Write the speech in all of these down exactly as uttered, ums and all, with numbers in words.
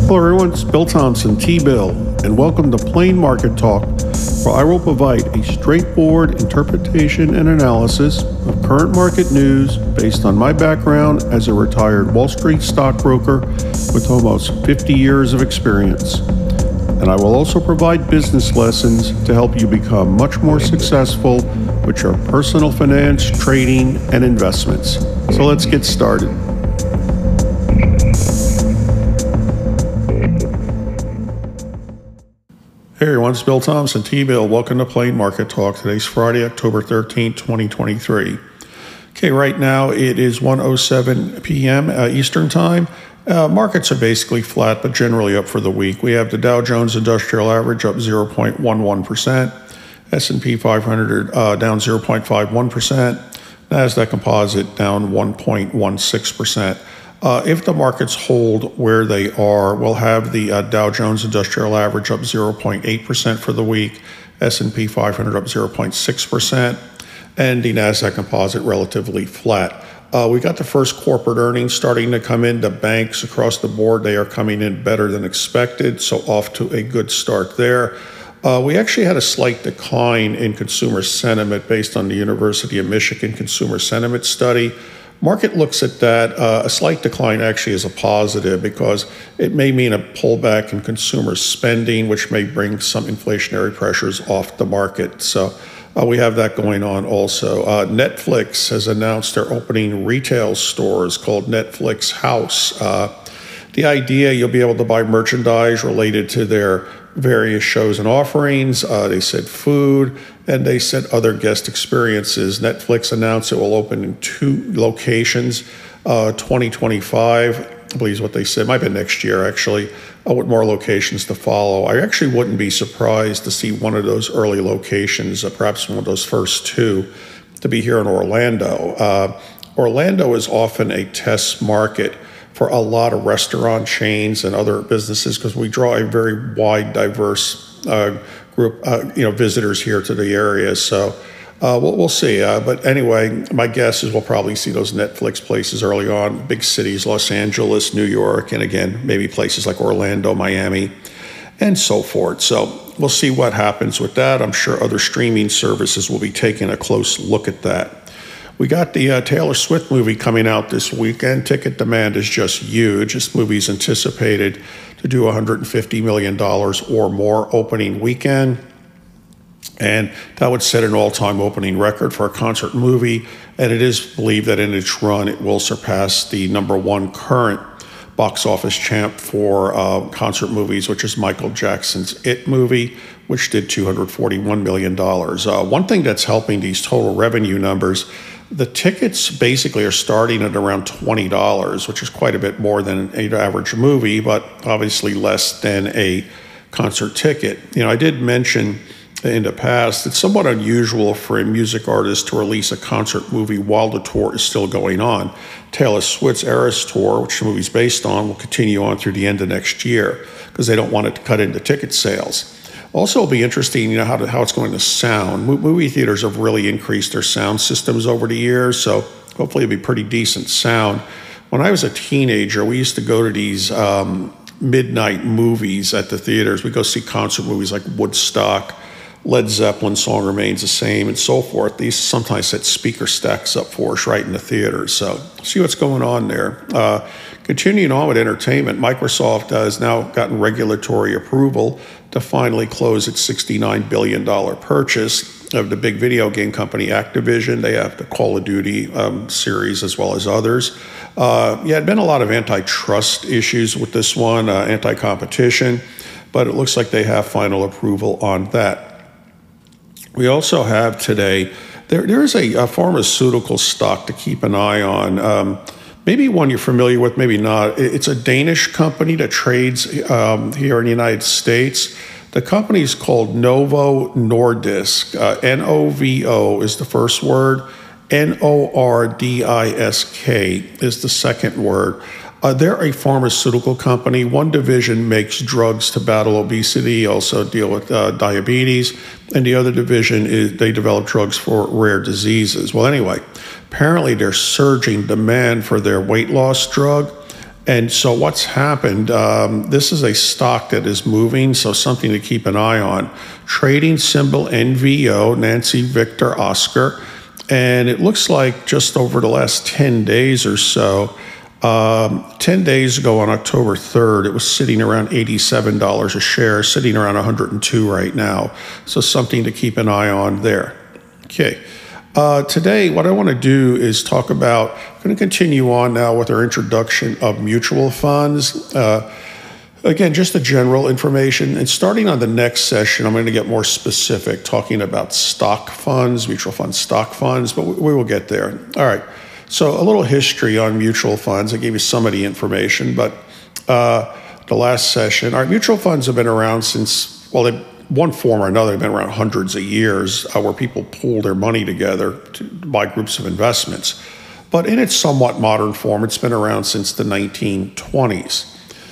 Hello everyone, it's Bill Thompson, T-Bill, and welcome to Plain Market Talk, where I will provide a straightforward interpretation and analysis of current market news based on my background as a retired Wall Street stockbroker with almost fifty years of experience. And I will also provide business lessons to help you become much more successful with your personal finance, trading, and investments. So let's get started. Hey everyone, it's Bill Thompson, T-Bill. Welcome to Plain Market Talk. Today's Friday, October thirteenth, twenty twenty-three. Okay, right now it is one oh seven p.m. Uh, Eastern Time. Uh, markets are basically flat, but generally up for the week. We have the Dow Jones Industrial Average up zero point one one percent, S and P five hundred uh, down zero point five one percent, NASDAQ Composite down one point one six percent. Uh, if the markets hold where they are, we'll have the uh, Dow Jones Industrial Average up zero point eight percent for the week, S and P five hundred up zero point six percent, and the NASDAQ Composite relatively flat. Uh, we got the first corporate earnings starting to come in. The banks across the board, they are coming in better than expected, so off to a good start there. Uh, we actually had a slight decline in consumer sentiment based on the University of Michigan Consumer Sentiment Study. Market looks at that. Uh, a slight decline actually is a positive because it may mean a pullback in consumer spending, which may bring some inflationary pressures off the market. So uh, we have that going on also. Uh, Netflix has announced they're opening retail stores called Netflix House. Uh, the idea, you'll be able to buy merchandise related to their various shows and offerings. Uh, they said food, and they said other guest experiences. Netflix announced it will open in two locations, uh, twenty twenty-five, I believe is what they said. Might be next year, actually, uh, with more locations to follow. I actually wouldn't be surprised to see one of those early locations, uh, perhaps one of those first two, to be here in Orlando. Uh, Orlando is often a test market for a lot of restaurant chains and other businesses because we draw a very wide, diverse uh, group, uh, you know, visitors here to the area. So uh, we'll, we'll see. Uh, but anyway, my guess is we'll probably see those Netflix places early on, big cities, Los Angeles, New York, and again, maybe places like Orlando, Miami, and so forth. So we'll see what happens with that. I'm sure other streaming services will be taking a close look at that. We got the uh, Taylor Swift movie coming out this weekend. Ticket demand is just huge. This movie is anticipated to do one hundred fifty million dollars or more opening weekend. And that would set an all-time opening record for a concert movie. And it is believed that in its run, it will surpass the number one current box office champ for uh, concert movies, which is Michael Jackson's It movie, which did two hundred forty-one million dollars. Uh, one thing that's helping these total revenue numbers, the tickets basically are starting at around twenty dollars, which is quite a bit more than an average movie, but obviously less than a concert ticket. You know, I did mention in the past it's somewhat unusual for a music artist to release a concert movie while the tour is still going on. Taylor Swift's Eras Tour, which the movie's based on, will continue on through the end of next year because they don't want it to cut into ticket sales. Also, it'll be interesting, you know, how to, how it's going to sound. Movie theaters have really increased their sound systems over the years, so hopefully it'll be pretty decent sound. When I was a teenager, we used to go to these um, midnight movies at the theaters. We'd go see concert movies like Woodstock, Led Zeppelin, Song Remains the Same, and so forth. These sometimes set speaker stacks up for us right in the theaters. So see what's going on there. Uh, continuing on with entertainment, Microsoft has now gotten regulatory approval to finally close its sixty-nine billion dollars purchase of the big video game company Activision. They have the Call of Duty um, series as well as others. Uh, yeah, there had been a lot of antitrust issues with this one, uh, anti-competition, but it looks like they have final approval on that. We also have today, there, there is a, a pharmaceutical stock to keep an eye on. Um, maybe one you're familiar with, maybe not. It's a Danish company that trades um, here in the United States. The company is called Novo Nordisk. Uh, N O V O is the first word. N O R D I S K is the second word. Uh, they're a pharmaceutical company. One division makes drugs to battle obesity, also deal with uh, diabetes, and the other division is they develop drugs for rare diseases. Well, anyway, apparently there's surging demand for their weight loss drug, And so what's happened, um, this is a stock that is moving, so something to keep an eye on. Trading symbol N V O, Nancy Victor Oscar, and it looks like just over the last ten days or so, um, ten days ago on October third, it was sitting around eighty-seven dollars a share, sitting around one hundred two right now. So something to keep an eye on there. Okay. Uh, today, what I want to do is talk about, I'm going to continue on now with our introduction of mutual funds. Uh, again, just the general information. And starting on the next session, I'm going to get more specific, talking about stock funds, mutual fund stock funds, but we, we will get there. All right. So a little history on mutual funds. I gave you some of the information, but uh, the last session, our mutual funds have been around since, well, they one form or another, they've been around hundreds of years, uh, where people pool their money together to buy groups of investments. But in its somewhat modern form, it's been around since the nineteen twenties.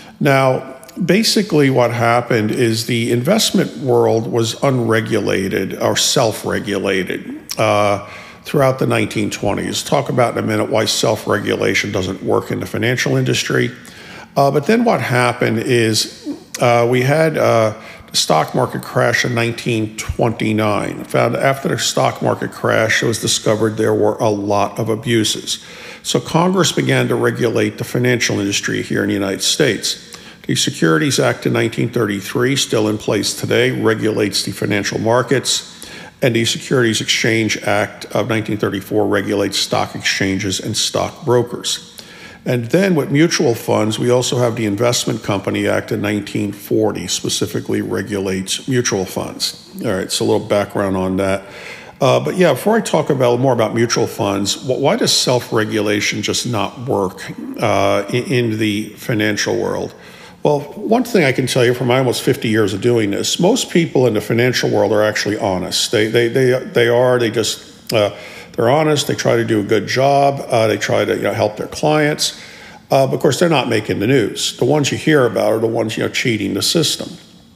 Now, basically what happened is the investment world was unregulated or self-regulated uh, throughout the nineteen twenties. Talk about in a minute why self-regulation doesn't work in the financial industry. Uh, but then what happened is uh, we had uh, the stock market crash in nineteen twenty-nine. Found after the stock market crash, it was discovered there were a lot of abuses. So Congress began to regulate the financial industry here in the United States. The Securities Act of nineteen thirty-three, still in place today, regulates the financial markets, and the Securities Exchange Act of nineteen thirty-four regulates stock exchanges and stock brokers. And then with mutual funds, we also have the Investment Company Act of nineteen forty, specifically regulates mutual funds. All right, so a little background on that. Uh, but yeah, before I talk about more about mutual funds, why does self-regulation just not work uh, in, in the financial world? Well, one thing I can tell you from my almost fifty years of doing this, most people in the financial world are actually honest. They, they, they, they are, they just... Uh, They're honest. They try to do a good job. Uh, they try to you know, help their clients. Uh, but of course, they're not making the news. The ones you hear about are the ones you know cheating the system.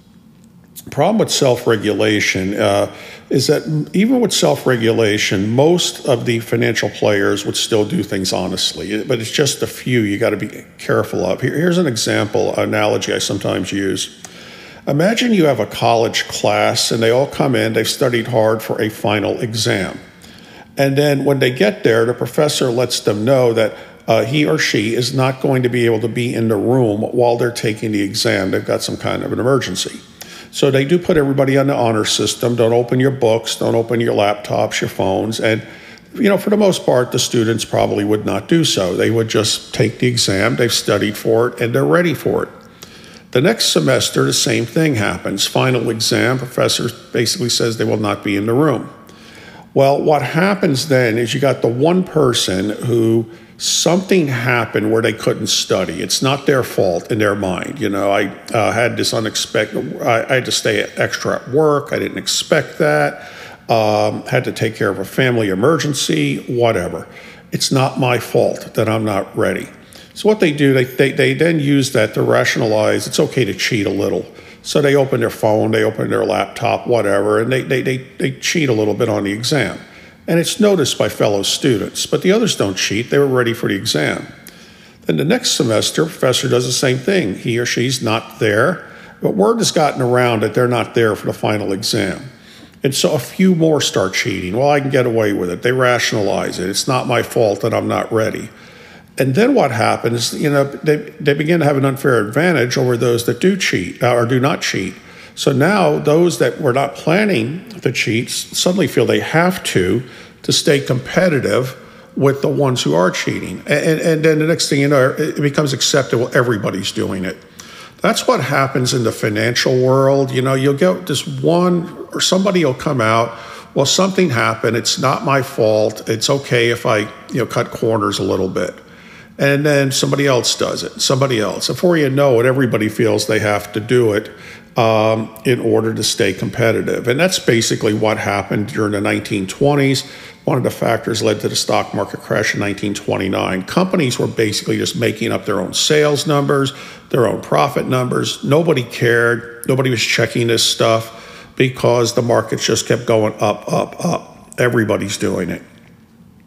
The problem with self-regulation uh, is that even with self-regulation, most of the financial players would still do things honestly. But it's just a few you got to be careful of. Here, here's an example, an analogy I sometimes use. Imagine you have a college class and they all come in. They've studied hard for a final exam. And then when they get there, the professor lets them know that uh, he or she is not going to be able to be in the room while they're taking the exam. They've got some kind of an emergency. So they do put everybody on the honor system. Don't open your books. Don't open your laptops, your phones. And, you know, for the most part, the students probably would not do so. They would just take the exam. They've studied for it, and they're ready for it. The next semester, the same thing happens. Final exam, professor basically says they will not be in the room. Well, what happens then is you got the one person who something happened where they couldn't study. It's not their fault in their mind. You know, I uh, had this unexpected, I, I had to stay extra at work. I didn't expect that. Um, had to take care of a family emergency, whatever. It's not my fault that I'm not ready. So what they do, they, they, they then use that to rationalize it's okay to cheat a little. So they open their phone, they open their laptop, whatever, and they, they, they, they cheat a little bit on the exam. And it's noticed by fellow students, but the others don't cheat. They were ready for the exam. Then the next semester, professor does the same thing. He or she's not there, but word has gotten around that they're not there for the final exam. And so a few more start cheating. Well, I can get away with it. They rationalize it. It's not my fault that I'm not ready. And then what happens, you know, they, they begin to have an unfair advantage over those that do cheat or do not cheat. So now those that were not planning to cheat suddenly feel they have to, to stay competitive with the ones who are cheating. And, and then the next thing you know, it becomes acceptable. Everybody's doing it. That's what happens in the financial world. You know, you'll get this one or somebody will come out, well, something happened. It's not my fault. It's okay if I, you know, cut corners a little bit. And then somebody else does it, somebody else. Before you know it, everybody feels they have to do it um, in order to stay competitive. And that's basically what happened during the nineteen twenties. One of the factors led to the stock market crash in nineteen twenty-nine. Companies were basically just making up their own sales numbers, their own profit numbers. Nobody cared. Nobody was checking this stuff because the markets just kept going up, up, up. Everybody's doing it.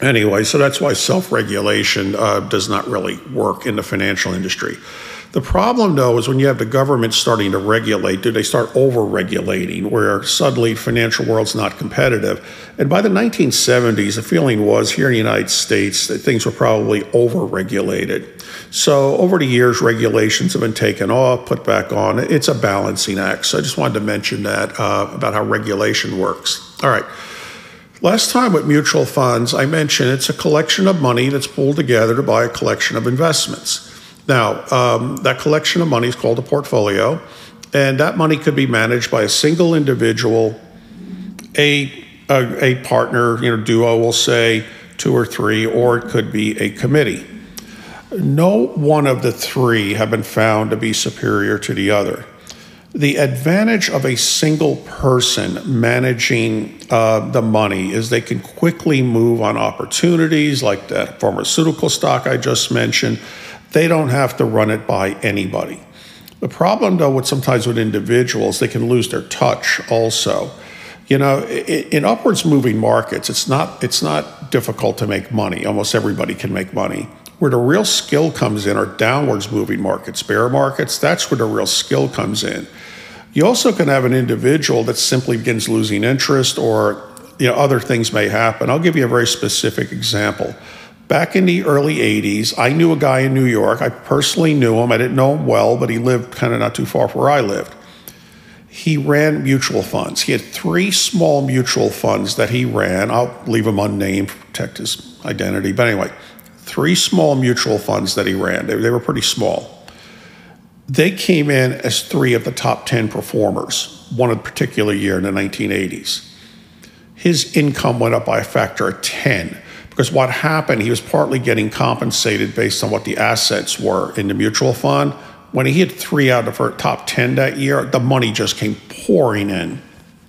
Anyway, so that's why self-regulation uh, does not really work in the financial industry. The problem, though, is when you have the government starting to regulate, do they start over-regulating, where suddenly financial world's not competitive? And by the nineteen seventies, the feeling was here in the United States that things were probably over-regulated. So over the years, regulations have been taken off, put back on. It's a balancing act. So I just wanted to mention that uh, about how regulation works. All right. Last time with mutual funds, I mentioned it's a collection of money that's pulled together to buy a collection of investments. Now, um, that collection of money is called a portfolio, and that money could be managed by a single individual, a, a, a partner, you know, duo, we'll say, two or three, or it could be a committee. No one of the three have been found to be superior to the other. The advantage of a single person managing uh, the money is they can quickly move on opportunities like that pharmaceutical stock I just mentioned. They don't have to run it by anybody. The problem, though, with sometimes with individuals, they can lose their touch also. You know, in upwards moving markets, it's not, it's not difficult to make money. Almost everybody can make money. Where the real skill comes in are downwards moving markets, bear markets. That's where the real skill comes in. You also can have an individual that simply begins losing interest, or you know, other things may happen. I'll give you a very specific example. Back in the early eighties, I knew a guy in New York. I personally knew him. I didn't know him well, but he lived kind of not too far from where I lived. He ran mutual funds. He had three small mutual funds that he ran. I'll leave him unnamed, protect his identity. But anyway, three small mutual funds that he ran. They, they were pretty small. They came in as three of the top ten performers one particular year in the nineteen eighties. His income went up by a factor of ten because what happened, he was partly getting compensated based on what the assets were in the mutual fund. When he hit three out of the top ten that year, the money just came pouring in.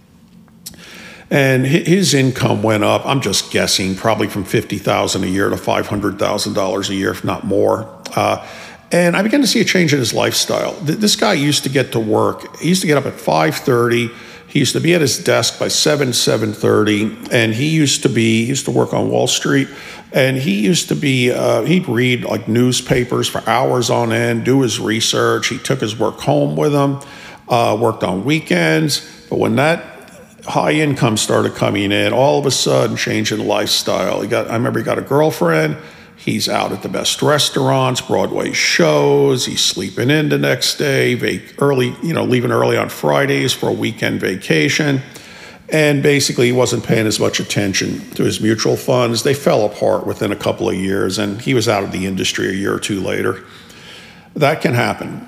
And his income went up, I'm just guessing, probably from fifty thousand dollars a year to five hundred thousand dollars a year, if not more. Uh, And I began to see a change in his lifestyle. This guy used to get to work. He used to get up at five thirty. He used to be at his desk by seven, seven thirty. And he used to be, he used to work on Wall Street. And he used to be, uh, he'd read like newspapers for hours on end, do his research. He took his work home with him, uh, worked on weekends. But when that high income started coming in, all of a sudden, change in lifestyle. He got, I remember he got a girlfriend. He's out at the best restaurants, Broadway shows. He's sleeping in the next day, vac- early, you know, leaving early on Fridays for a weekend vacation. And basically, he wasn't paying as much attention to his mutual funds. They fell apart within a couple of years, and he was out of the industry a year or two later. That can happen.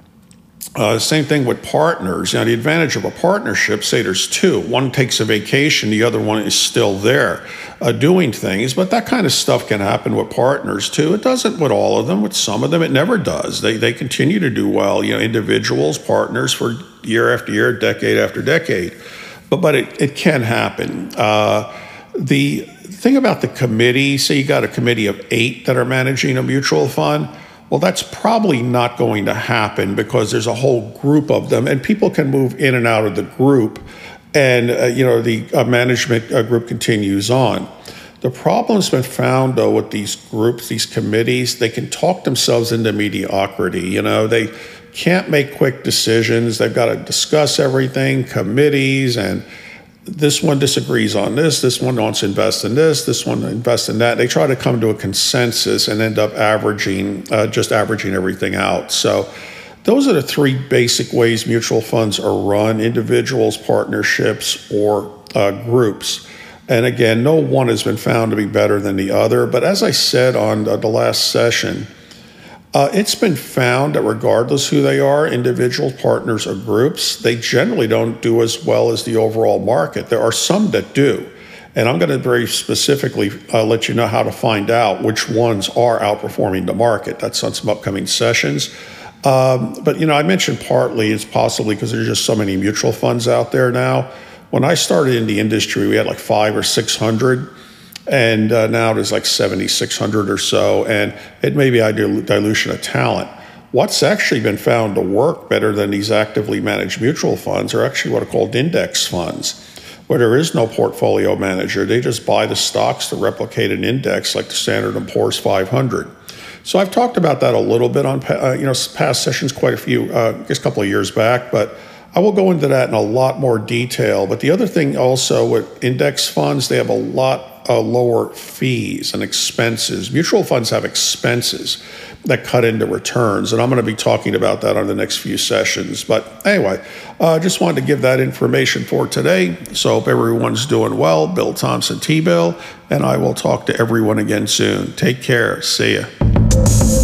Uh, same thing with partners. Now, the advantage of a partnership, say there's two. One takes a vacation, the other one is still there uh, doing things. But that kind of stuff can happen with partners, too. It doesn't with all of them. With some of them, it never does. They they continue to do well, you know, individuals, partners for year after year, decade after decade. But, but it, it can happen. Uh, the thing about the committee, say you got a committee of eight that are managing a mutual fund, well, that's probably not going to happen because there's a whole group of them, and people can move in and out of the group, and uh, you know the uh, management uh, group continues on. The problem's been found, though, with these groups, these committees, they can talk themselves into mediocrity. You know, they can't make quick decisions. They've got to discuss everything, committees, and this one disagrees on this, this one wants to invest in this, this one invest in that. They try to come to a consensus and end up averaging, uh, just averaging everything out. So those are the three basic ways mutual funds are run: individuals, partnerships, or uh, groups. And again, no one has been found to be better than the other. But as I said on the last session, Uh, it's been found that regardless who they are, individual partners or groups, they generally don't do as well as the overall market. There are some that do. And I'm going to very specifically uh, let you know how to find out which ones are outperforming the market. That's on some upcoming sessions. Um, but, you know, I mentioned partly it's possibly because there's just so many mutual funds out there now. When I started in the industry, we had like five or six hundred. And uh, now there's like seventy-six hundred or so, and it may be a dilution of talent. What's actually been found to work better than these actively managed mutual funds are actually what are called index funds, where there is no portfolio manager. They just buy the stocks to replicate an index like the Standard and Poor's five hundred. So I've talked about that a little bit on uh, you know past sessions, quite a few, uh, I guess a couple of years back, but I will go into that in a lot more detail. But the other thing also with index funds, they have a lot uh, lower fees and expenses. Mutual funds have expenses that cut into returns, and I'm going to be talking about that on the next few sessions. But anyway, I uh, just wanted to give that information for today. So hope everyone's doing well. Bill Thompson, T-Bill, and I will talk to everyone again soon. Take care. See ya.